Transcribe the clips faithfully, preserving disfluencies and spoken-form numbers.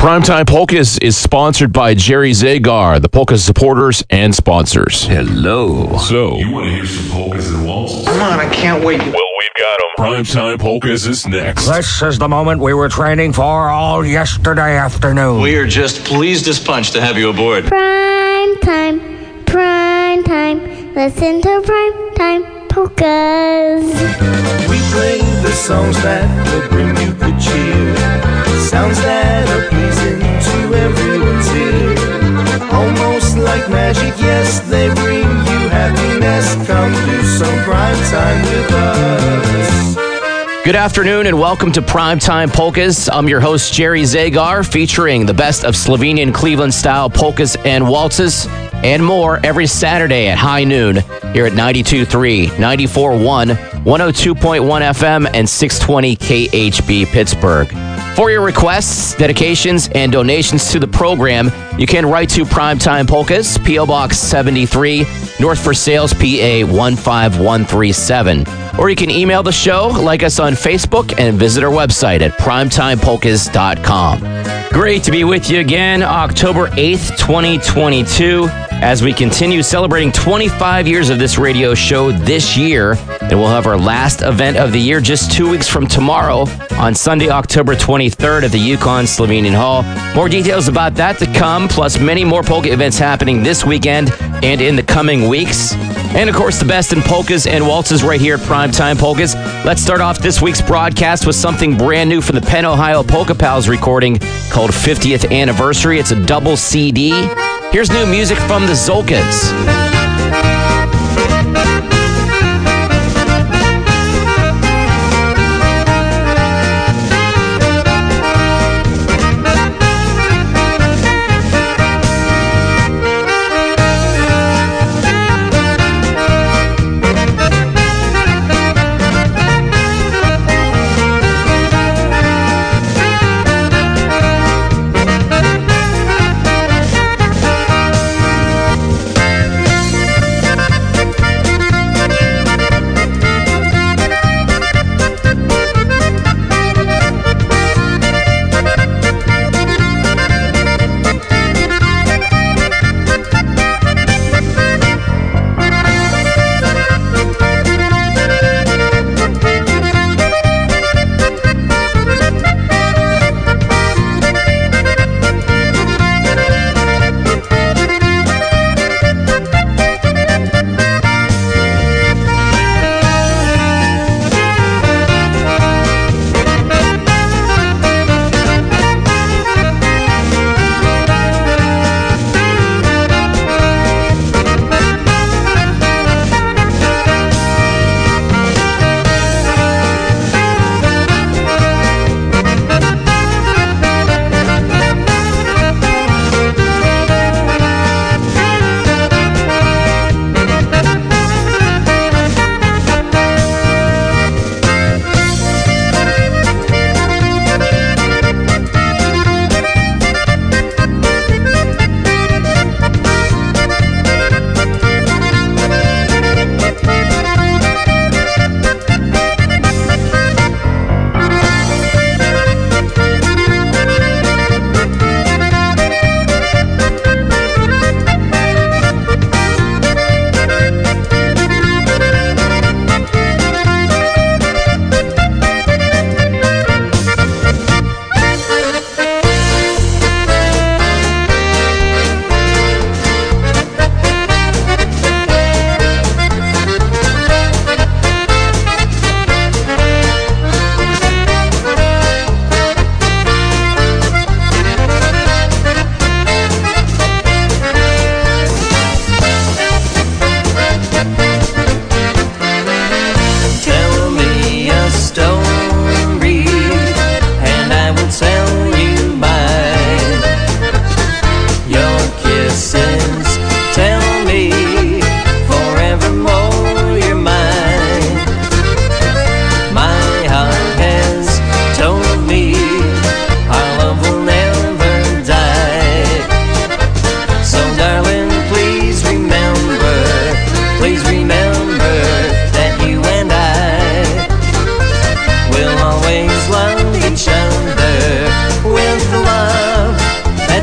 Primetime Polkas is sponsored by Jerry Zagar, the polka supporters and sponsors. Hello. So, You want to hear some polkas and waltzes? Come on, I can't wait. Well, we've got them. Primetime Polkas is next. This is the moment we were training for all yesterday afternoon. We are just pleased as punch to have you aboard. Prime time, prime time. Listen to prime time polkas. We play the songs that will bring you good cheer. Sounds that are pleasing to everyone's ear. Almost like magic, yes, they bring you happiness. Come do some prime time with us. Good afternoon and welcome to Primetime Polkas. I'm your host, Jerry Zagar, featuring the best of Slovenian Cleveland-style polkas and waltzes and more every Saturday at high noon here at ninety-two point three, ninety-four point one, one oh two point one F M, and six twenty K H B Pittsburgh. For your requests, dedications, and donations to the program, you can write to Primetime Polkas, P O Box seventy-three, North Versailles, P A one five one three seven. Or you can email the show, like us on Facebook, and visit our website at primetime polkas dot com. Great to be with you again, October eighth, twenty twenty-two, as we continue celebrating twenty-five years of this radio show this year. And we'll have our last event of the year just two weeks from tomorrow on Sunday, October twenty-third at the Yukon Slovenian Hall. More details about that to come, plus many more polka events happening this weekend and in the coming weeks. And, of course, the best in polkas and waltzes right here at Primetime Polkas. Let's start off this week's broadcast with something brand new from the Penn, Ohio Polka Pals recording called fiftieth Anniversary. It's a double C D. Here's new music from the Zolkas.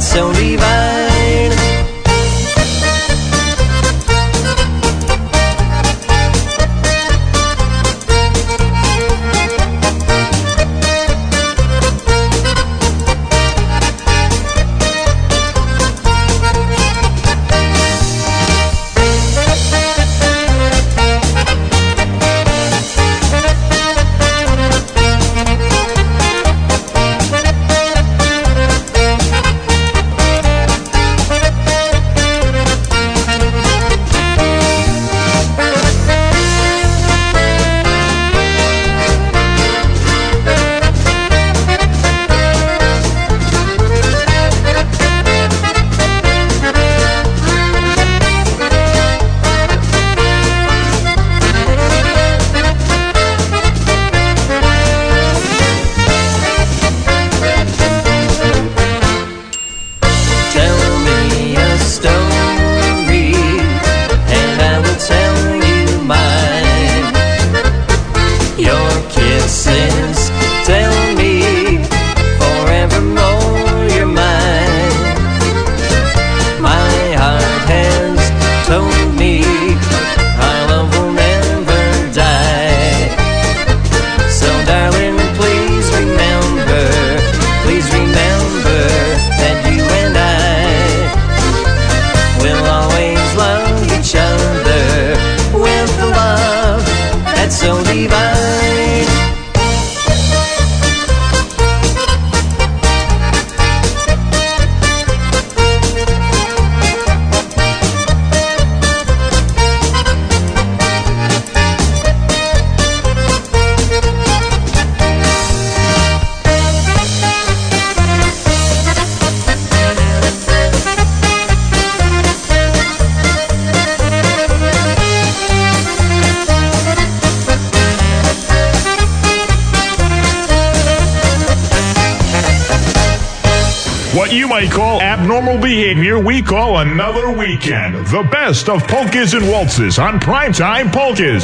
so divine. What you might call abnormal behavior, we call another weekend. The best of polkas and waltzes on Primetime Polkas.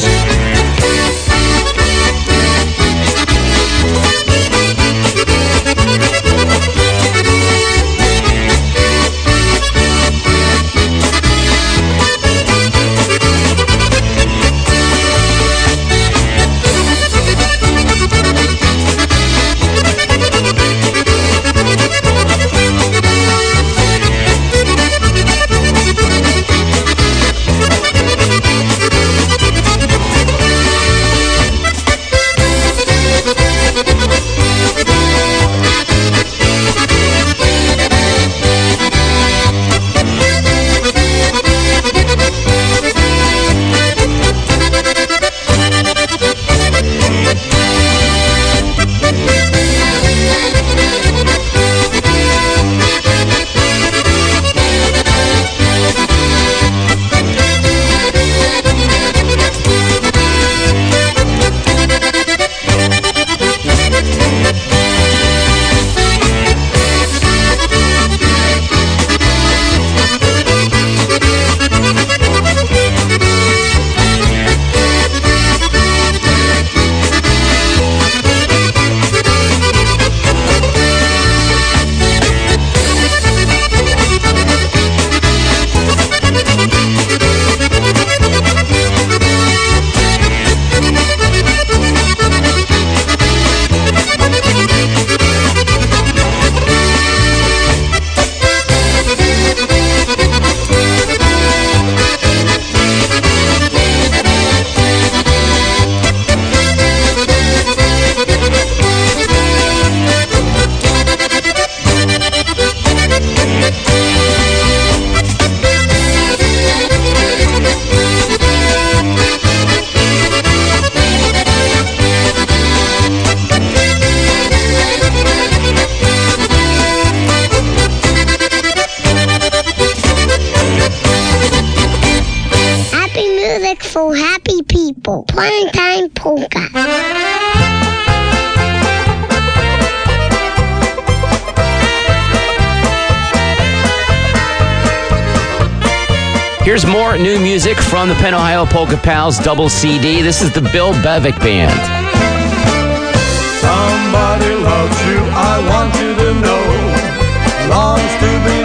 for happy people. Primetime Polka. Here's more new music from the Penn Ohio Polka Pals double C D. This is the Bill Bevick Band. Somebody loves you, I want you to know. Longs to be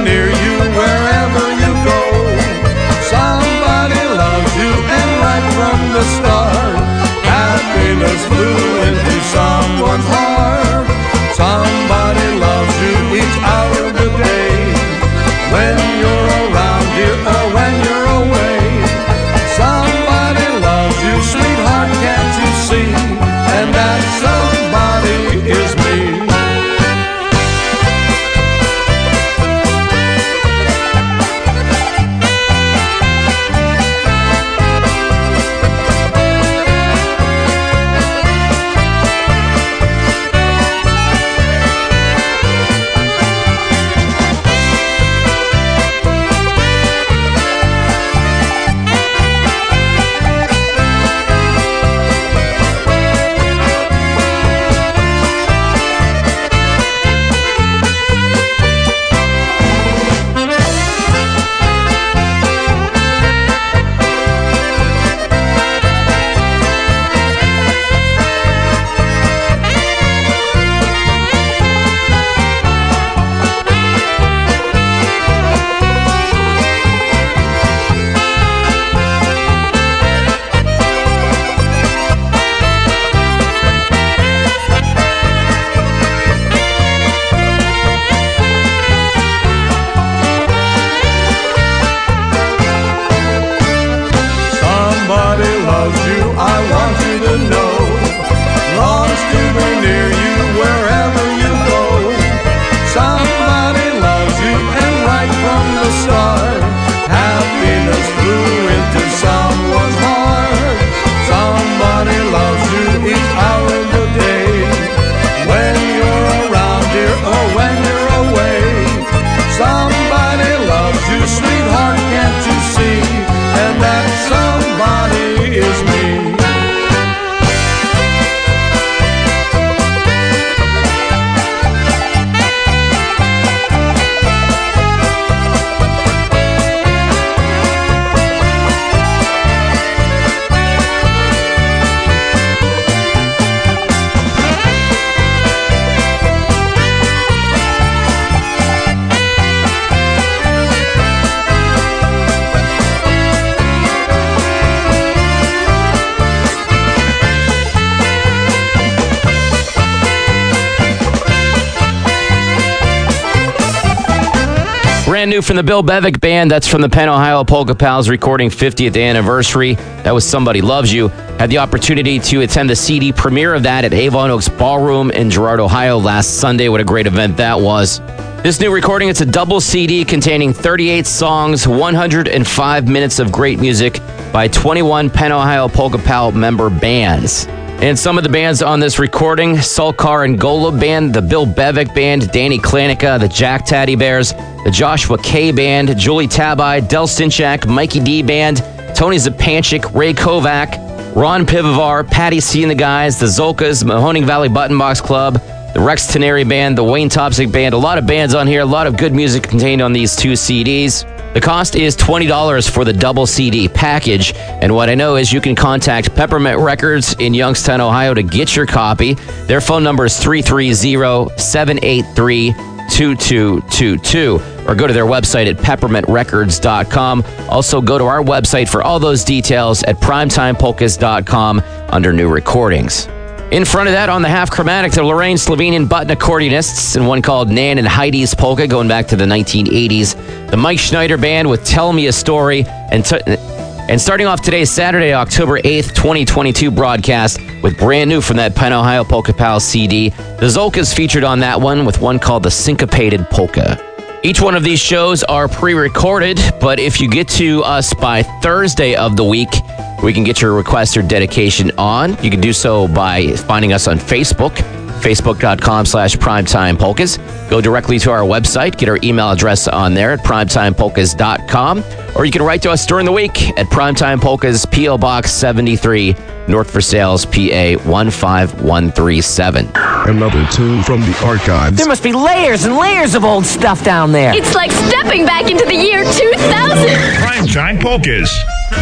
brand new from the Bill Bevick Band. That's from the Penn Ohio Polka Pals recording fiftieth anniversary. That was Somebody Loves You. Had the opportunity to attend the C D premiere of that at Avon Oaks Ballroom in Girard, Ohio last Sunday. What a great event that was. This new recording, it's a double C D containing thirty-eight songs, one hundred five minutes of great music by twenty-one Penn Ohio Polka Pal member bands. And some of the bands on this recording, Sulkar and Golub Band, the Bill Bevick Band, Danny Klanica, the Jack Taddy Bears, the Joshua K Band, Julie Tabai, Del Sinchak, Mikey D Band, Tony Zapanchik, Ray Kovac, Ron Pivovar, Patty C and the Guys, the Zolkas, Mahoning Valley Button Box Club, the Rex Teneri Band, the Wayne Topsic Band. A lot of bands on here, a lot of good music contained on these two C Ds. The cost is twenty dollars for the double C D package. And what I know is you can contact Peppermint Records in Youngstown, Ohio to get your copy. Their phone number is three three zero, seven eight three, two two two two. Or go to their website at peppermint records dot com. Also, go to our website for all those details at primetime polkas dot com under new recordings. In front of that, on the half chromatic, the Lorraine Slovenian button accordionists, and one called Nan and Heidi's Polka, going back to the nineteen eighties. The Mike Schneider Band with Tell Me a Story. And, t- and starting off today's Saturday, October eighth, twenty twenty-two broadcast with brand new from that Penn Ohio Polka Pal C D. The Zolkas featured on that one with one called The Syncopated Polka. Each one of these shows are pre-recorded, but if you get to us by Thursday of the week, we can get your request or dedication on. You can do so by finding us on Facebook, facebook.com slash primetime polkas. Go directly to our website, get our email address on there at primetime polkas dot com, or you can write to us during the week at Primetime Polkas, P O Box seventy-three, North Versailles, P A one five one three seven. Another tune from the archives. There must be layers and layers of old stuff down there. It's like stepping back into the year two thousand. Primetime Polkas.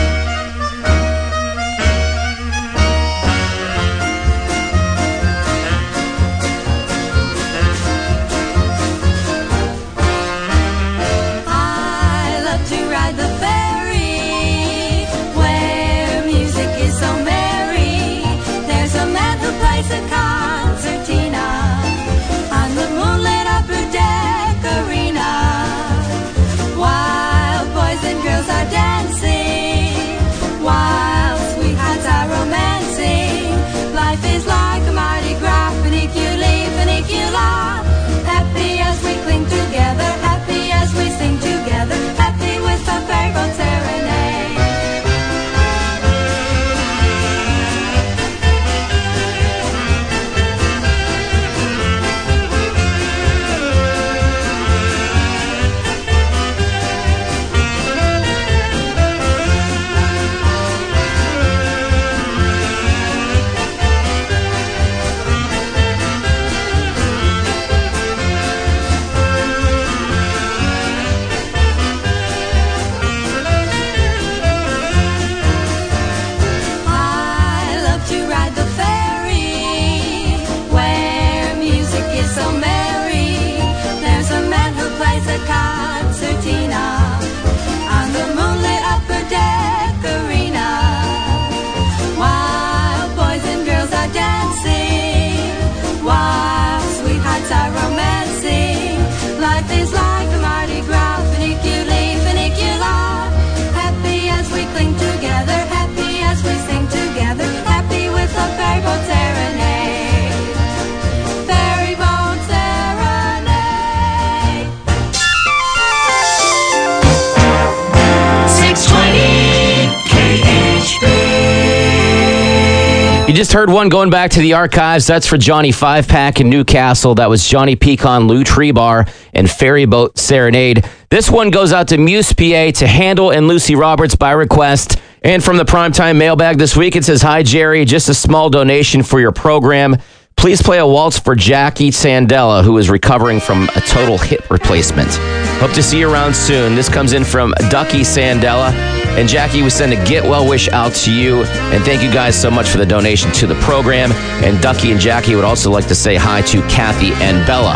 You just heard one going back to the archives. That's for Johnny Five Pack in Newcastle. That was Johnny Pecan, Lou Treebar, and Ferryboat Serenade. This one goes out to Muse P A, to Handel and Lucy Roberts by request. And from the Primetime Mailbag this week, it says, "Hi, Jerry. Just a small donation for your program. Please play a waltz for Jackie Sandella, who is recovering from a total hip replacement. Hope to see you around soon." This comes in from Ducky Sandella. And Jackie, we send a get well wish out to you. And thank you guys so much for the donation to the program. And Ducky and Jackie would also like to say hi to Kathy and Bella.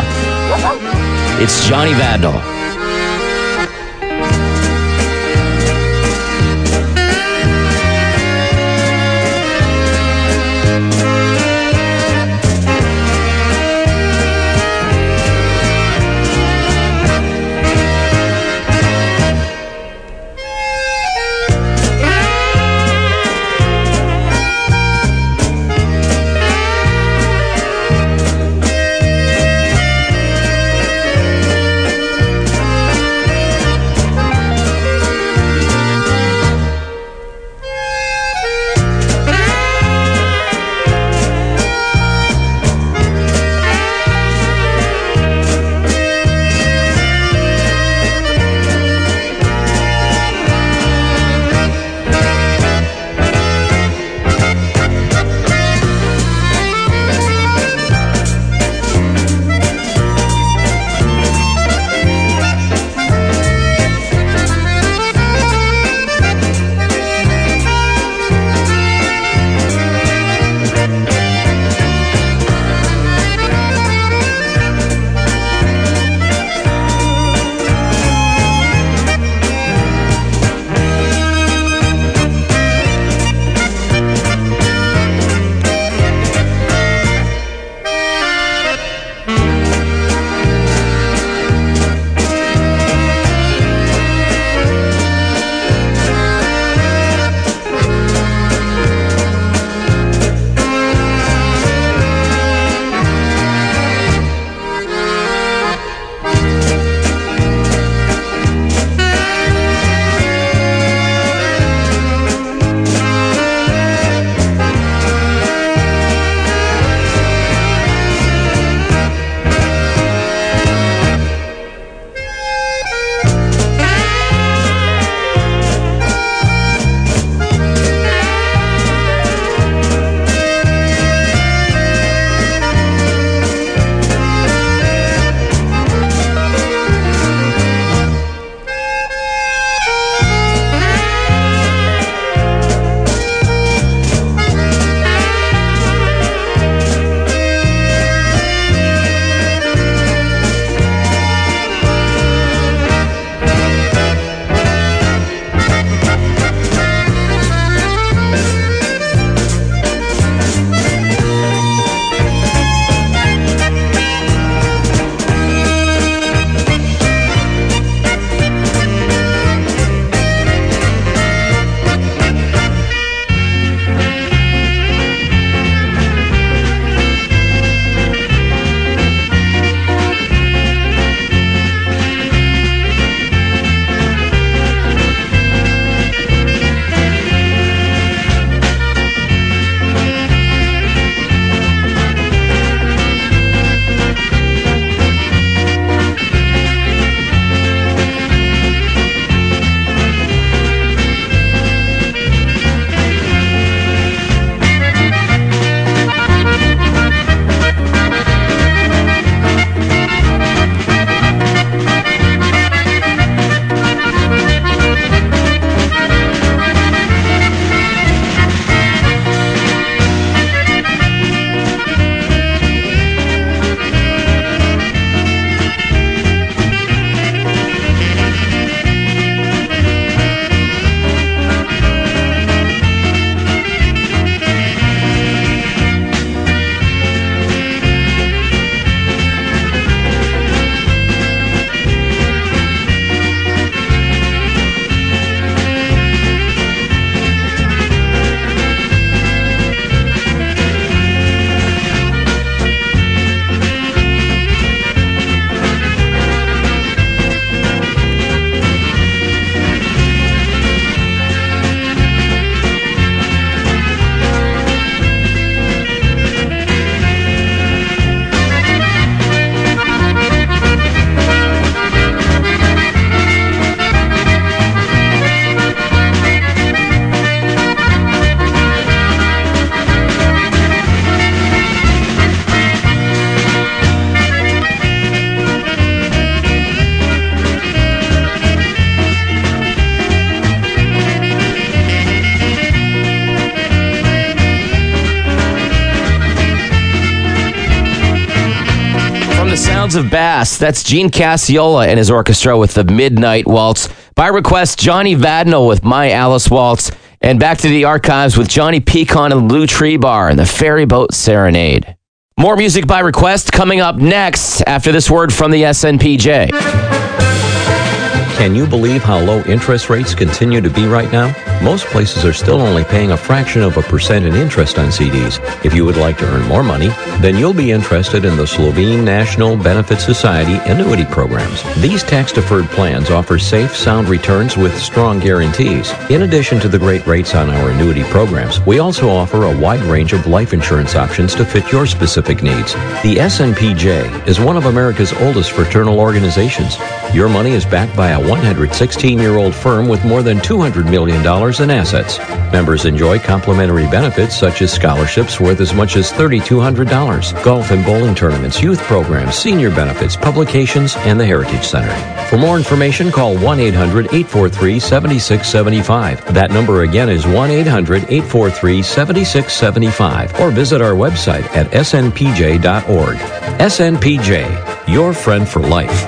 It's Johnny Vandal. Fields of Bass. That's Gene Cassiola and his orchestra with the Midnight Waltz. By request, Johnny Vadnal with My Alice Waltz. And back to the archives with Johnny Pecan and Blue Tree Bar and the Ferry Boat Serenade. More music by request coming up next after this word from the S N P J. Can you believe how low interest rates continue to be right now? Most places are still only paying a fraction of a percent in interest on C Ds. If you would like to earn more money, then you'll be interested in the Slovene National Benefit Society annuity programs. These tax-deferred plans offer safe, sound returns with strong guarantees. In addition to the great rates on our annuity programs, we also offer a wide range of life insurance options to fit your specific needs. The S N P J is one of America's oldest fraternal organizations. Your money is backed by a one hundred sixteen-year-old firm with more than two hundred million dollars in assets. Members enjoy complimentary benefits such as scholarships worth as much as three thousand two hundred dollars, golf and bowling tournaments, youth programs, senior benefits, publications, and the Heritage Center. For more information, call one eight hundred, eight four three, seven six seven five. That number again is one eight hundred, eight four three, seven six seven five, or visit our website at s n p j dot org. S N P J, your friend for life.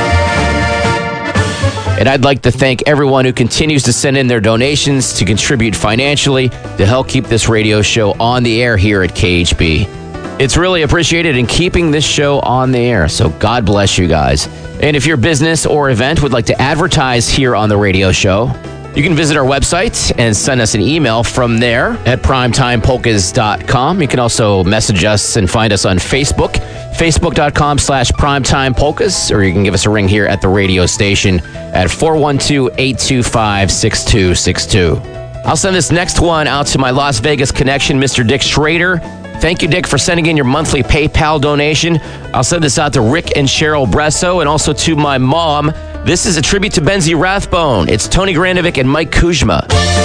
And I'd like to thank everyone who continues to send in their donations to contribute financially to help keep this radio show on the air here at K H B. It's really appreciated in keeping this show on the air, so God bless you guys. And if your business or event would like to advertise here on the radio show, you can visit our website and send us an email from there at primetime polkas dot com. You can also message us and find us on Facebook, facebook.com slash primetimepolkas, or you can give us a ring here at the radio station at four one two, eight two five, six two six two. I'll send this next one out to my Las Vegas connection, Mister Dick Schrader. Thank you, Dick, for sending in your monthly PayPal donation. I'll send this out to Rick and Cheryl Bresso and also to my mom. This is a tribute to Benzie Rathbone. It's Tony Grandovic and Mike Kuzma.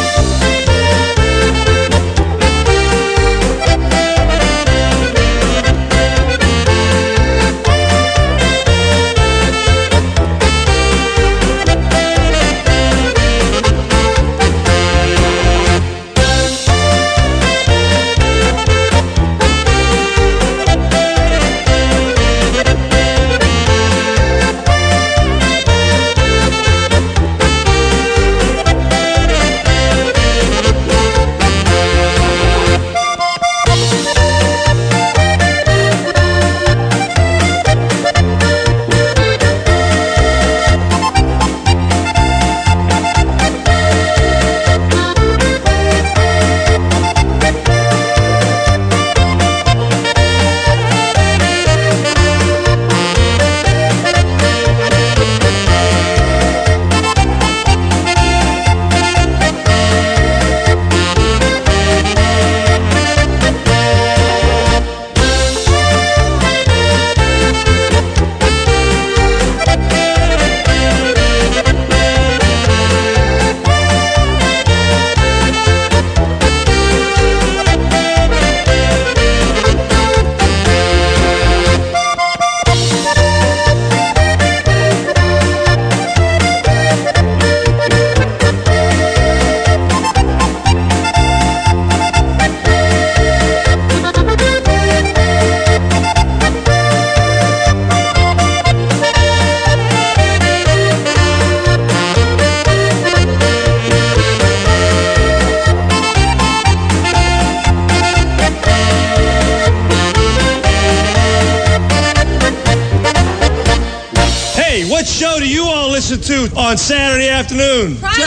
To on Saturday afternoon. Prime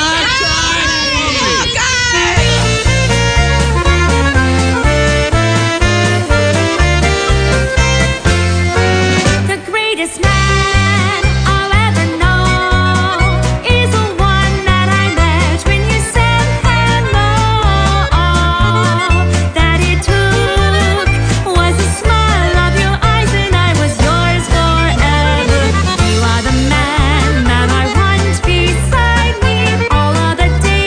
time. The greatest man I'll ever know is the one that I met when you said hello. That it took was the smile of your eyes and I was yours forever. You are the man beside me all of the days.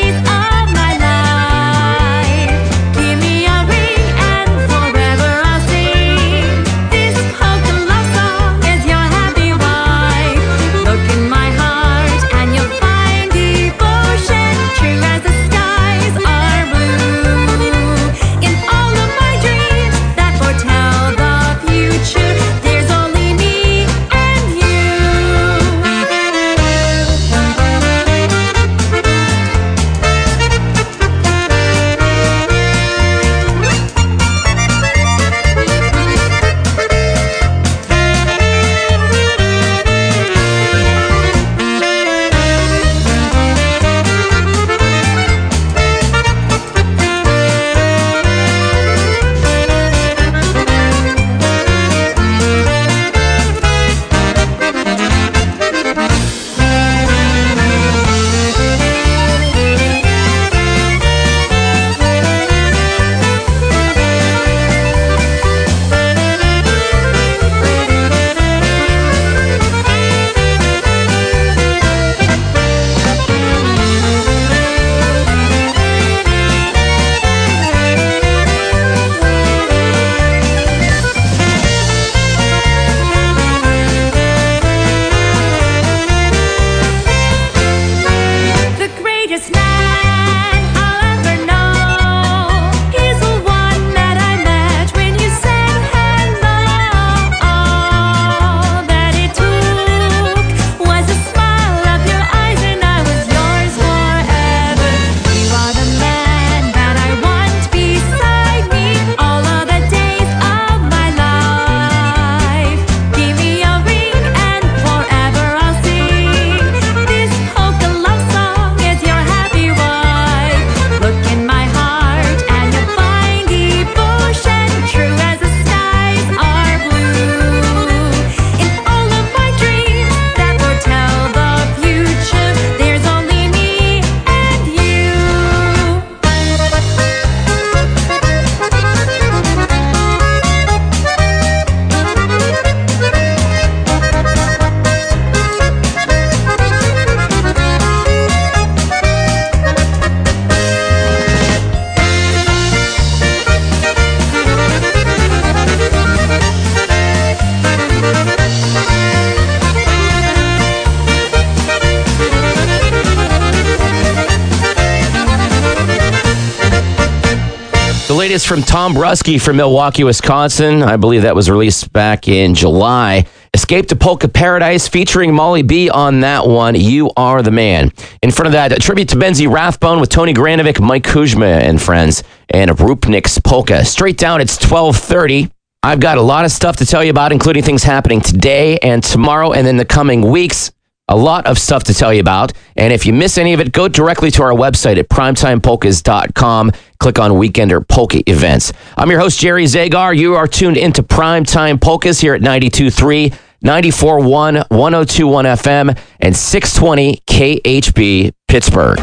latest from Tom Bruschi from Milwaukee, Wisconsin. I believe that was released back in July. Escape to Polka Paradise featuring Molly B on that one. You Are the Man. In front of that, a tribute to Benzie Rathbone with Tony Granovic, Mike Kuzma and friends, and Rupnik's Polka. Straight down, it's twelve thirty. I've got a lot of stuff to tell you about, including things happening today and tomorrow and in the coming weeks. A lot of stuff to tell you about. And if you miss any of it, go directly to our website at primetime polkas dot com. Click on Weekender Polka Events. I'm your host, Jerry Zagar. You are tuned into Primetime Polkas here at ninety-two point three, ninety-four point one, one oh two point one F M, and six twenty K H B Pittsburgh.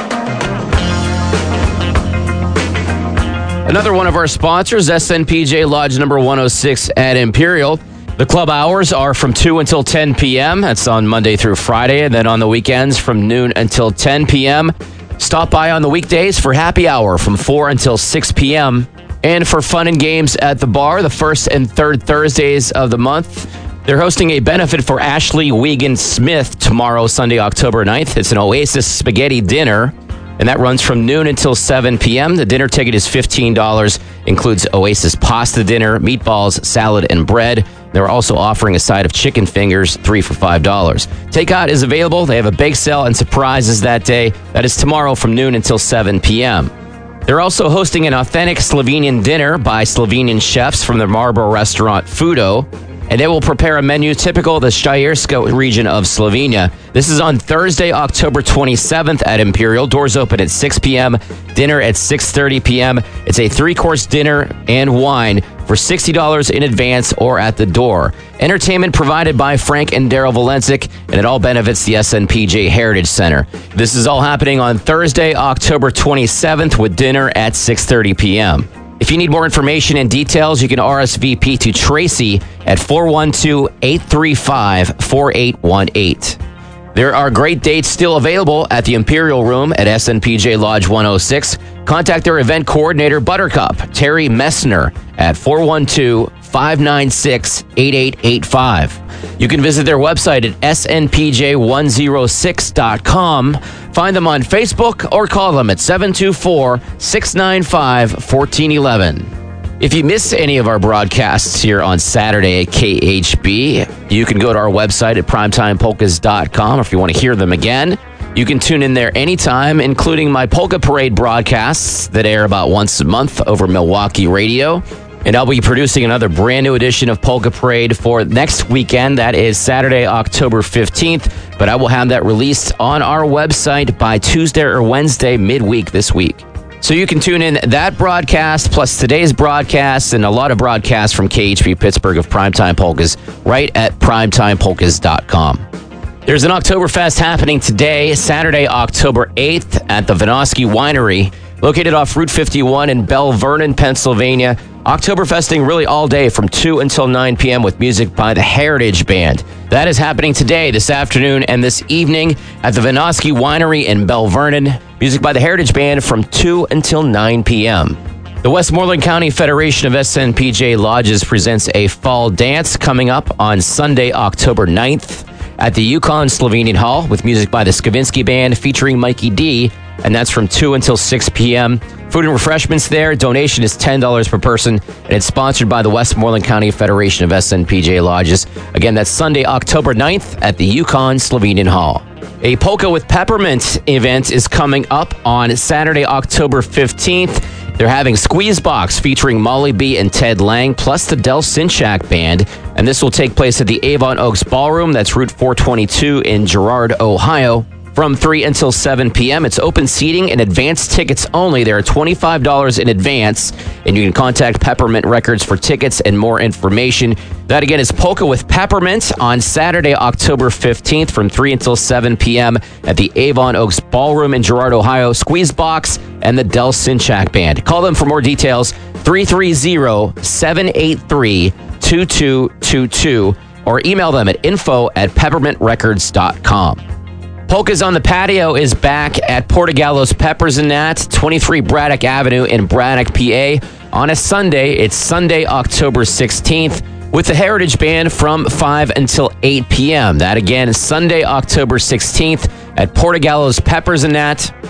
Another one of our sponsors, S N P J Lodge number one oh six at Imperial. The club hours are from two until ten p.m. That's on Monday through Friday. And then on the weekends from noon until ten p.m. Stop by on the weekdays for happy hour from four until six p.m. And for fun and games at the bar, the first and third Thursdays of the month, they're hosting a benefit for Ashley Wiegand Smith tomorrow, Sunday, October ninth. It's an Oasis spaghetti dinner, and that runs from noon until seven p.m. The dinner ticket is fifteen dollars, includes Oasis pasta dinner, meatballs, salad, and bread. They're also offering a side of chicken fingers, three for five dollars. Takeout is available. They have a bake sale and surprises that day. That is tomorrow from noon until seven p.m. They're also hosting an authentic Slovenian dinner by Slovenian chefs from the Marlborough restaurant Fudo, and they will prepare a menu typical of the Shirska region of Slovenia. This is on Thursday, October twenty-seventh at Imperial. Doors open at six p.m., dinner at six thirty p.m. It's a three-course dinner and wine for sixty dollars in advance or at the door. Entertainment provided by Frank and Daryl Valencic, and it all benefits the S N P J Heritage Center. This is all happening on Thursday, October twenty-seventh, with dinner at six thirty p.m. If you need more information and details, you can R S V P to Tracy at four one two, eight three five, four eight one eight. There are great dates still available at the Imperial Room at S N P J Lodge one oh six. Contact their event coordinator, Buttercup, Terry Messner, at four one two, five nine six, eight eight eight five. You can visit their website at S N P J one oh six dot com. Find them on Facebook or call them at seven two four, six nine five, one four one one. If you miss any of our broadcasts here on Saturday at K H B, you can go to our website at primetime polkas dot com. If you want to hear them again, you can tune in there anytime, including my Polka Parade broadcasts that air about once a month over Milwaukee radio. And I'll be producing another brand new edition of Polka Parade for next weekend. That is Saturday, October fifteenth. But I will have that released on our website by Tuesday or Wednesday midweek this week. So you can tune in that broadcast plus today's broadcast and a lot of broadcasts from K H B Pittsburgh of Primetime Polkas right at primetime polkas dot com. There's an Oktoberfest happening today, Saturday, October eighth at the Vinosky Winery, located off Route fifty-one in Bell Vernon, Pennsylvania. Oktoberfesting really all day from two until nine p.m. with music by the Heritage Band. That is happening today, this afternoon, and this evening at the Vinosky Winery in Bell Vernon. Music by the Heritage Band from two until nine p.m. The Westmoreland County Federation of S N P J Lodges presents a fall dance coming up on Sunday, October ninth at the Yukon Slovenian Hall with music by the Skavinsky Band featuring Mikey D, and that's from two until six p.m. Food and refreshments there. Donation is ten dollars per person, and it's sponsored by the Westmoreland County Federation of S N P J Lodges. Again, that's Sunday, October ninth at the Yukon Slovenian Hall. A Polka with Peppermint event is coming up on Saturday, October fifteenth. They're having Squeeze Box featuring Molly B and Ted Lang, plus the Del Sinchak Band. And this will take place at the Avon Oaks Ballroom. That's Route four twenty-two in Girard, Ohio, from three until seven p.m. It's open seating and advance tickets only. There are twenty-five dollars in advance, and you can contact Peppermint Records for tickets and more information. That, again, is Polka with Peppermint on Saturday, October fifteenth from three until seven p.m. at the Avon Oaks Ballroom in Girard, Ohio. Squeeze Box and the Del Sinchak Band. Call them for more details, three three zero, seven eight three, two two two two, or email them at info at peppermint records dot com. Polkas on the Patio is back at Portogallo's Peppers and Nat, twenty-three Braddock Avenue in Braddock, P A. On a Sunday, it's Sunday, October sixteenth, with the Heritage Band from five until eight p.m. That, again, is Sunday, October sixteenth at Portogallo's Peppers and Nat.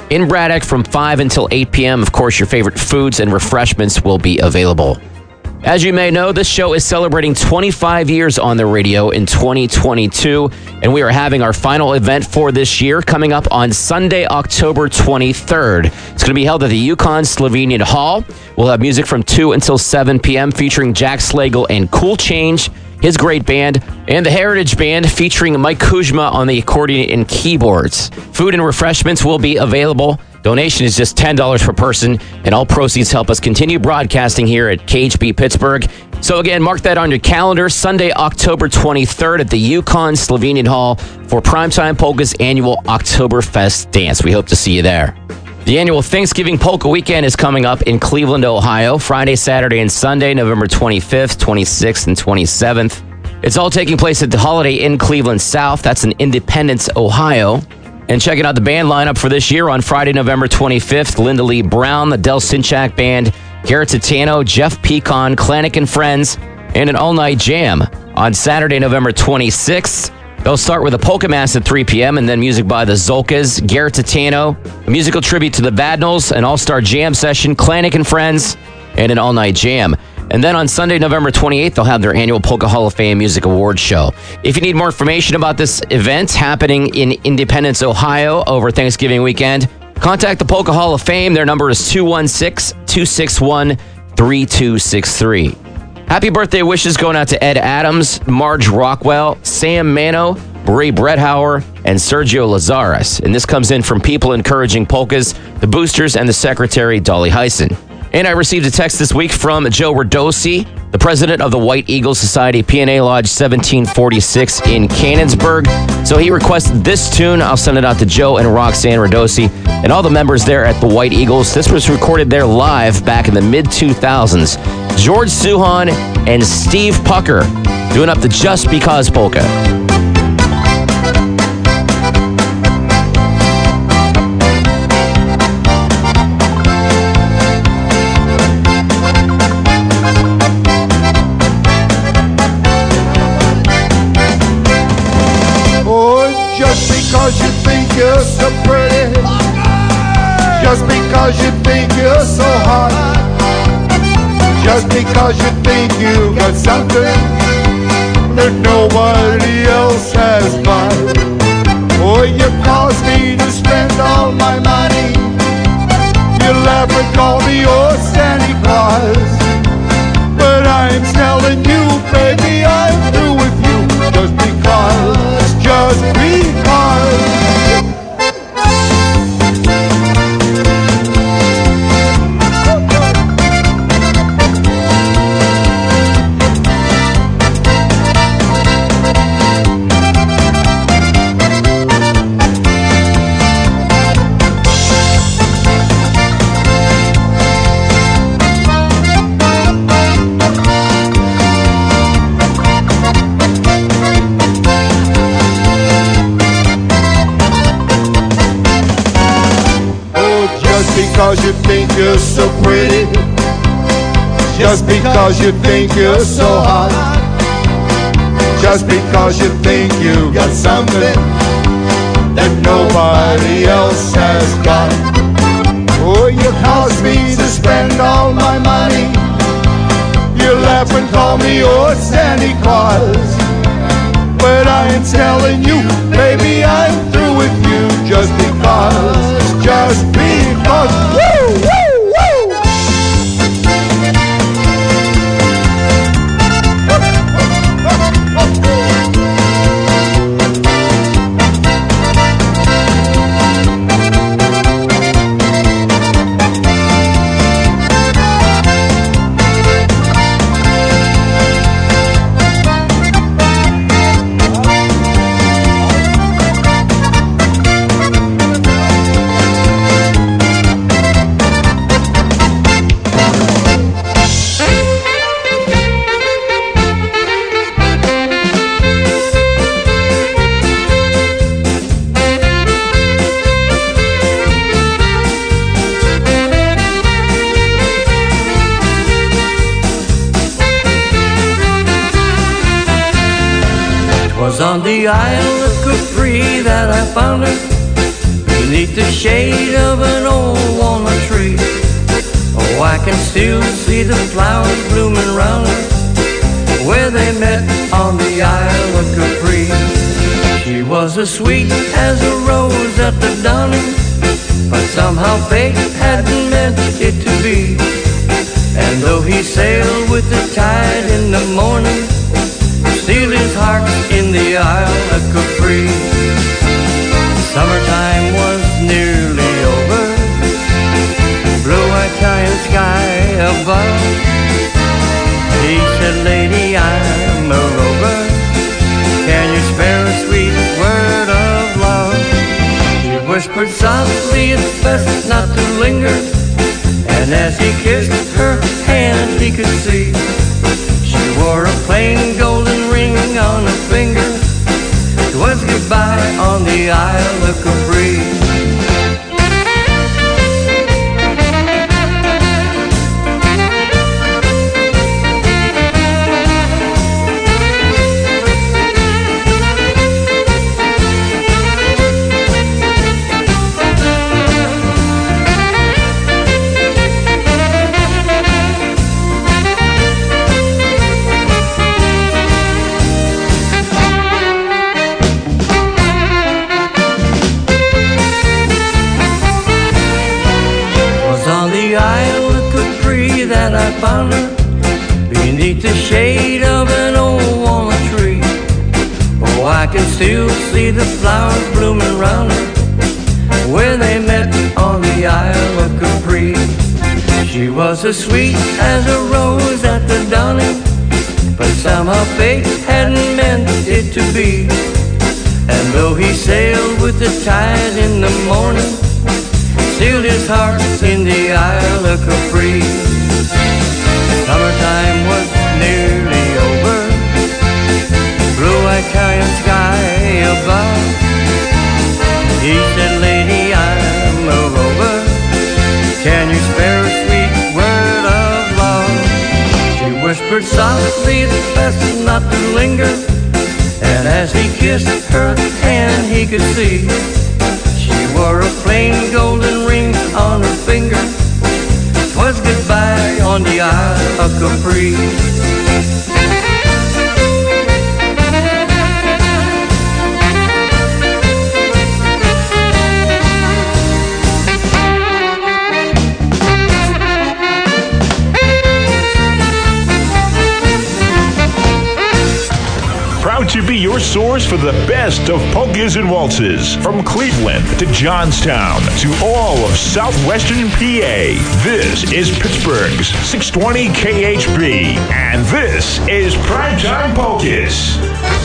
in Braddock from five until eight p.m. Of course, your favorite foods and refreshments will be available. As you may know, this show is celebrating twenty-five years on the radio in twenty twenty-two, and we are having our final event for this year coming up on Sunday, October twenty-third. It's going to be held at the Yukon Slovenian Hall. We'll have music from two until seven p.m. featuring Jack Slagle and Cool Change, his great band, and the Heritage Band featuring Mike Kuzma on the accordion and keyboards. Food and refreshments will be available. Donation is just ten dollars per person, and all proceeds help us continue broadcasting here at K H B Pittsburgh. So again, mark that on your calendar, Sunday, October twenty-third at the Yukon Slovenian Hall for Primetime Polka's annual Oktoberfest dance. We hope to see you there. The annual Thanksgiving Polka Weekend is coming up in Cleveland, Ohio, Friday, Saturday, and Sunday, November twenty-fifth, twenty-sixth, and twenty-seventh. It's all taking place at the Holiday Inn Cleveland South. That's in Independence, Ohio. And checking out the band lineup for this year on Friday, November twenty-fifth, Linda Lee Brown, the Del Sinchak Band, Garrett Titano, Jeff Pecan, Klanik and Friends, and an all-night jam. On Saturday, November twenty-sixth, they'll start with a polka mass at three p.m. and then music by the Zolkas, Garrett Titano, a musical tribute to the Badnals, an all-star jam session, Klanik and Friends, and an all-night jam. And then on Sunday, November twenty-eighth, they'll have their annual Polka Hall of Fame Music Awards show. If you need more information about this event happening in Independence, Ohio over Thanksgiving weekend, contact the Polka Hall of Fame. Their number is two one six, two six one, three two six three. Happy birthday wishes going out to Ed Adams, Marge Rockwell, Sam Mano, Bray Bretthauer, and Sergio Lazares. And this comes in from People Encouraging Polkas, the Boosters, and the Secretary, Dolly Heisen. And I received a text this week from Joe Radosi, the president of the White Eagle Society, P N A Lodge seventeen forty-six in Canonsburg. So he requested this tune. I'll send it out to Joe and Roxanne Radosi and all the members there at the White Eagles. This was recorded there live back in the mid two thousands. George Suhan and Steve Pucker doing up the Just Because polka. Because you think you're so pretty, just because you think you're so hot, just because you think you got something that nobody else has got. Oh, you cause me to spend all my money, you laugh and call me your Santa Claus, but I'm telling you, baby, I'm through with you, just because, just because. Because you think you're so pretty, just because you think you're so hot, just because you think you got something that nobody else has got. Oh, you cause me to spend all my money, you laugh and call me your Santa Claus, but I am telling you, baby, I'm through with you, just because, just because. Woo, woo, woo. On the Isle of Capri that I found her, beneath the shade of an old walnut tree. Oh, I can still see the flowers blooming round her, where they met on the Isle of Capri. She was as sweet as a rose at the dawning, but somehow fate hadn't meant it to be. And though he sailed with the tide in the morning, still his heart in the Isle of Capri. Summertime was nearly over, blue Italian sky above. He said, lady, I'm a rover, can you spare a sweet word of love? He whispered softly, it's best not to linger, and as he kissed her hand he could see she wore a plain golden ring on her finger. It was goodbye on the Isle of Capri. That I found her beneath the shade of an old walnut tree. Oh, I can still see the flowers blooming round her, where they met on the Isle of Capri. She was as sweet as a rose at the dawning, but somehow fate hadn't meant it to be. And though he sailed with the tide in the morning, still his heart's in the Isle of Capri. Summertime was nearly over, blue Italian sky above. He said, lady, I'm a rover, can you spare a sweet word of love? She whispered softly, it's best not to linger, and as he kissed her hand he could see she wore a plain golden ring on her finger. Was goodbye on the Isle of Capri. Proud to be your source for the best of polkas and waltzes. From Cleveland to Johnstown to all of southwestern P A. This is Pittsburgh's six twenty K H B. And this is Primetime Polkas.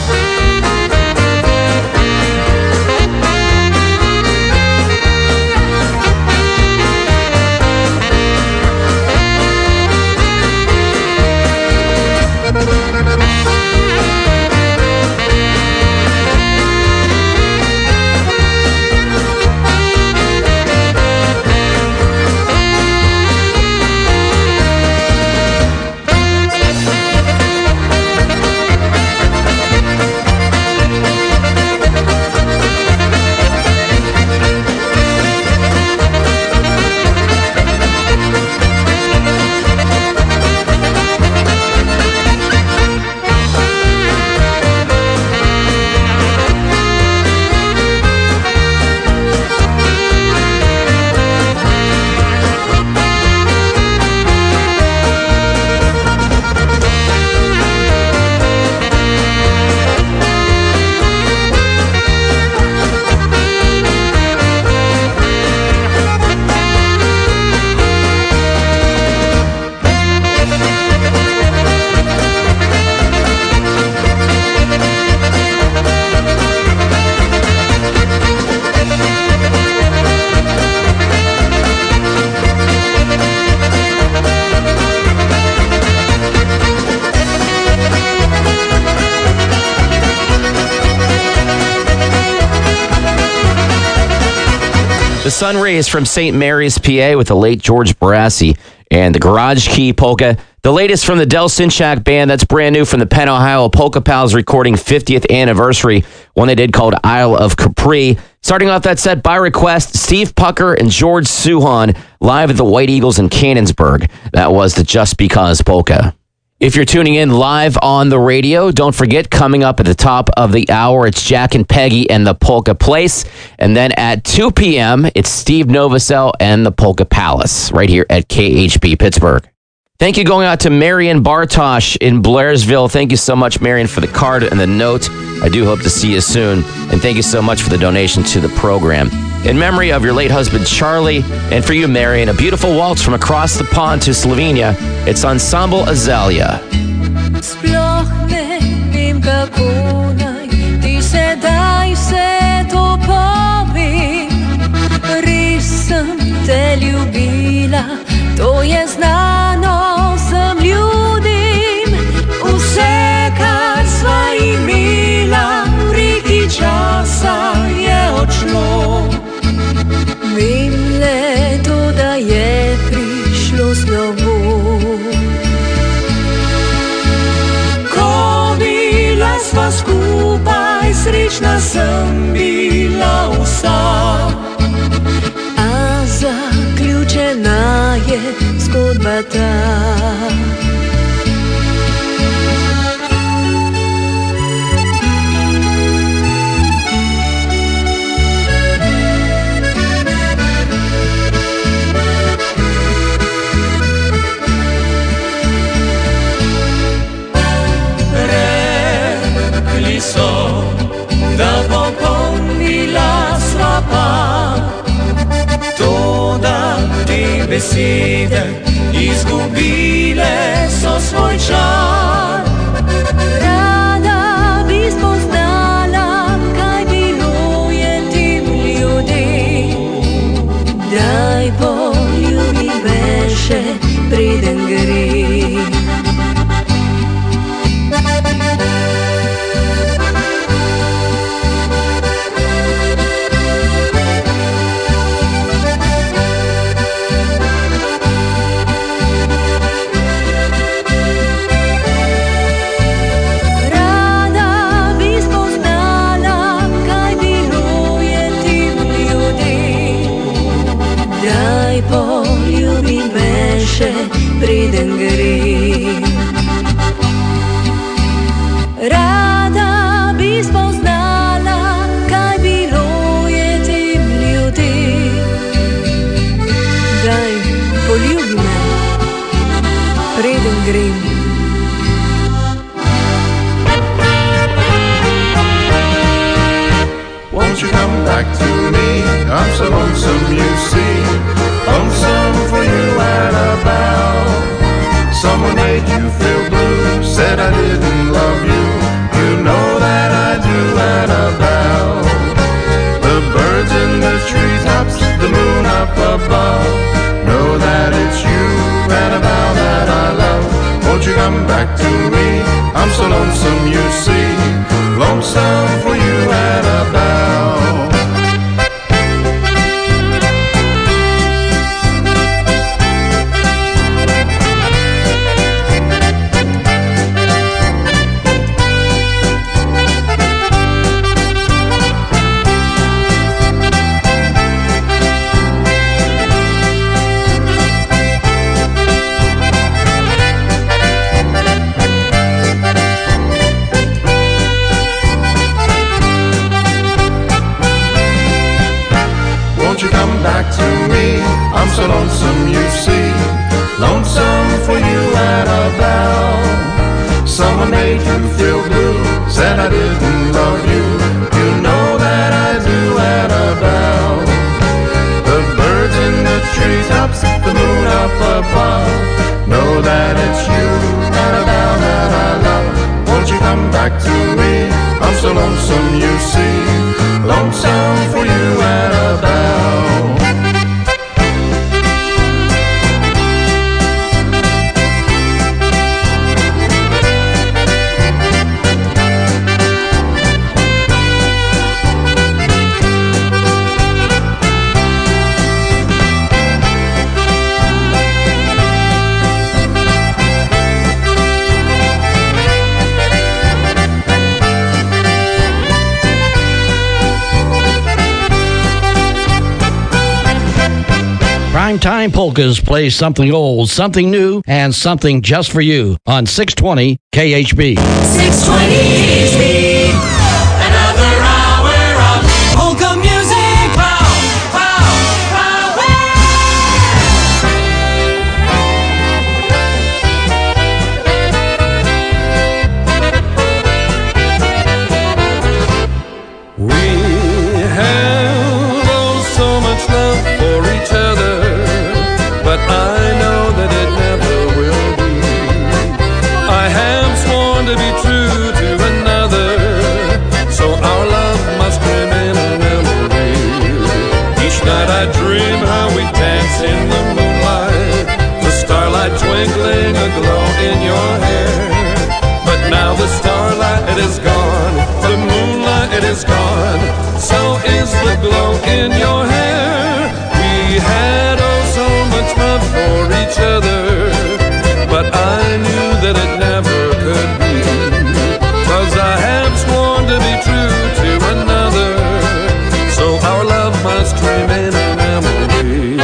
The Sun Rays from Saint Mary's, P A, with the late George Barassi and the Garage Key Polka. The latest from the Del Sinchak Band, that's brand new from the Penn, Ohio Polka Pals recording fiftieth anniversary, one they did called Isle of Capri. Starting off that set by request, Steve Pucker and George Suhan live at the White Eagles in Canonsburg. That was the Just Because Polka. If you're tuning in live on the radio, don't forget, coming up at the top of the hour, it's Jack and Peggy and the Polka Place. And then at two p.m., it's Steve Novosel and the Polka Palace right here at K H B Pittsburgh. Thank you going out to Marion Bartosh in Blairsville. Thank you so much, Marion, for the card and the note. I do hope to see you soon. And thank you so much for the donation to the program. In memory of your late husband, Charlie, and for you, Marion, a beautiful waltz from across the pond to Slovenia. It's Ensemble Azalea. Sploh ne vem kako naj ti sedaj vse to povem. Res sem te ljubila, to je znano vsem ljudem. Vse, kar sva imela, v reki časa je odšlo. Vem le to, da je prišlo slovo. Ko bila sva skupaj, srečna sem bila vsa. A zaključena je zgodba ta. Rekli so, da popolnila sva pa, to, da te besede izgubile so svoj čar. Rada bi spoznala, kaj bilo je tem ljudem. Daj poljubi me še, preden gre. Poljubi me še, preden gre. Rada bi spoznala, kaj bilo je tem ljudem. Daj, poljubi me, preden grem. Won't you come back to me? I'm so lonesome, you see. Lonesome for you, Annabelle. Someone made you feel blue, said I didn't love you. You know that I do, Annabelle. The birds in the treetops, the moon up above, know that it's you, Annabelle, that I love. Won't you come back to me? I'm so lonesome, you see. Lonesome for you, Annabelle. So lonesome, you see, lonesome for you, Annabelle. Someone made you feel blue, said I didn't love you. You know that I do, Annabelle. The birds in the treetops, the moon up above, know that it's you, Annabelle, that I love. Won't you come back to me? I'm so lonesome, you see, lonesome for you, Annabelle. Primetime Polkas plays something old, something new, and something just for you on six twenty K H B. six twenty K H B. Another hour of polka music. Pow, pow, pow, We have oh so much love for each other, but I know that it never will be. I have sworn to be true to another, so our love must remain a memory. Each night I dream how we dance in the moonlight, the starlight twinkling a glow in your hair. But now the starlight it is gone, the moonlight it is gone, so is the glow in your hair. We had oh so much love for each other, but I knew that it never could be, 'cause I have sworn to be true to another, so our love must remain a memory.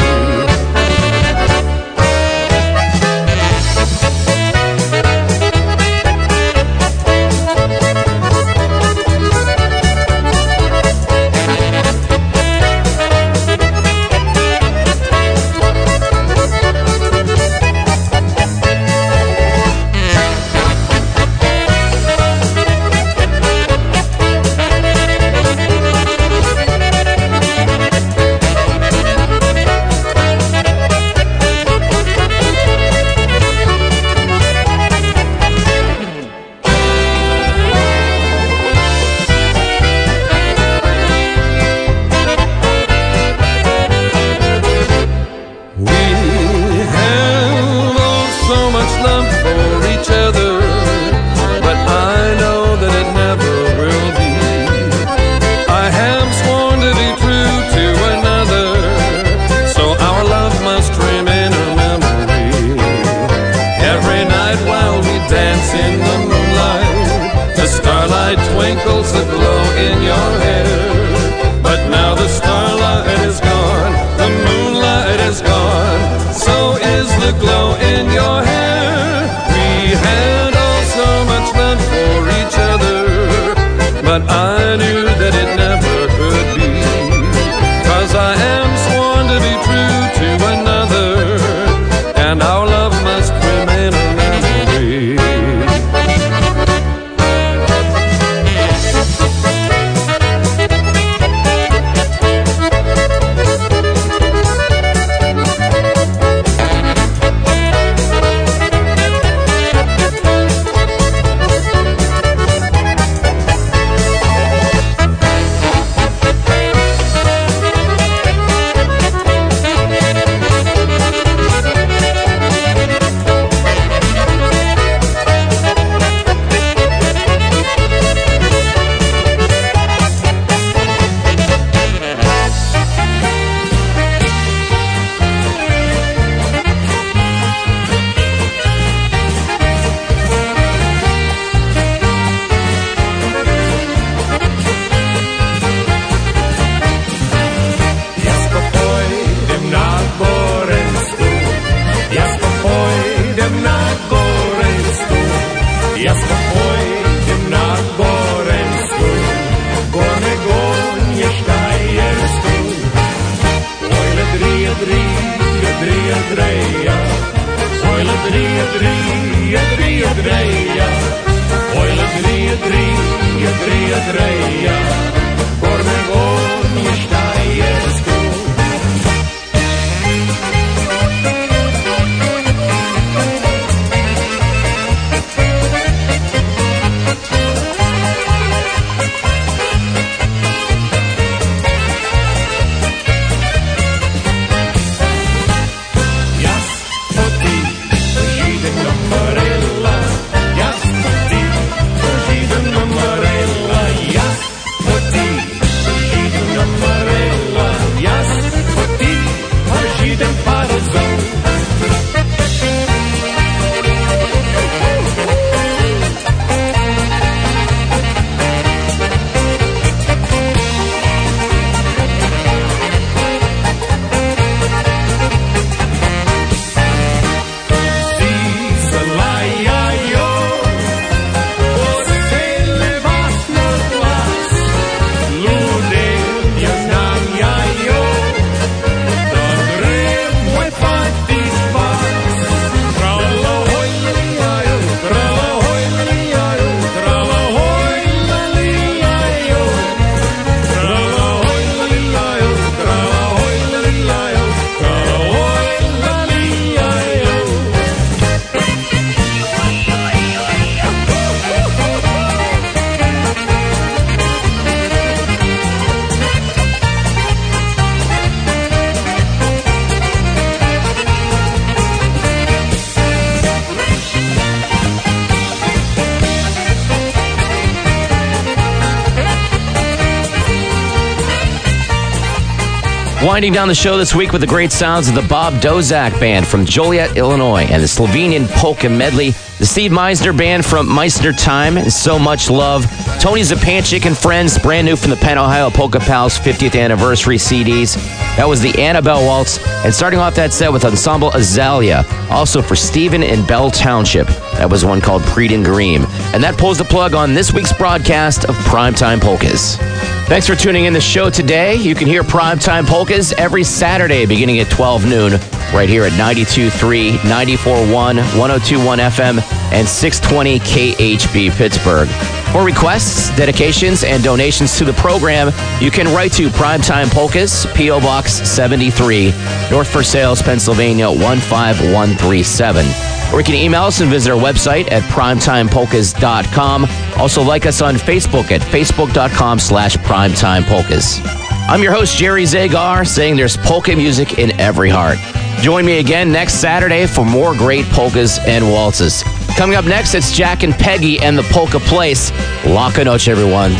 Winding down the show this week with the great sounds of the Bob Dozak Band from Joliet, Illinois, and the Slovenian Polka Medley, the Steve Meisner Band from Meisner Time, and So Much Love, Tony Zapanchik and Friends, brand new from the Penn Ohio Polka Pals fiftieth Anniversary C Ds. That was the Annabelle Waltz, and starting off that set with Ensemble Azalea, also for Stephen in Bell Township. That was one called Preet and Greem. And that pulls the plug on this week's broadcast of Primetime Polkas. Thanks for tuning in the show today. You can hear Primetime Polkas every Saturday beginning at twelve noon right here at ninety-two point three, ninety-four point one, one oh two point one F M, and six twenty K H B Pittsburgh. For requests, dedications, and donations to the program, you can write to Primetime Polkas, P O Box seventy-three, North Versailles, Pennsylvania one five one three seven. Or you can email us and visit our website at primetime polkas dot com. Also like us on Facebook at facebook.com slash primetimepolkas. I'm your host, Jerry Zagar, saying there's polka music in every heart. Join me again next Saturday for more great polkas and waltzes. Coming up next, it's Jack and Peggy and the Polka Place. Laka noche, everyone.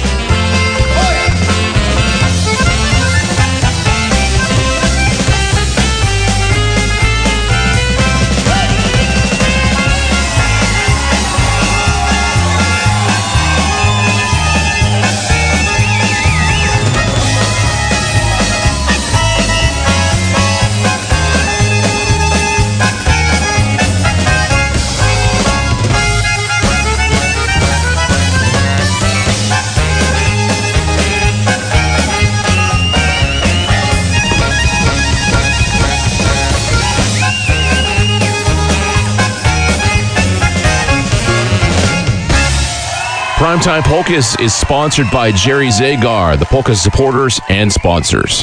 Primetime Polkas is sponsored by Jerry Zagar, the Polka supporters and sponsors.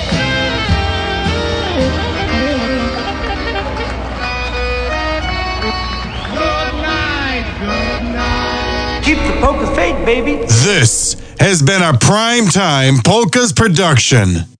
Keep the polka faith, baby. This has been a Primetime Polkas production.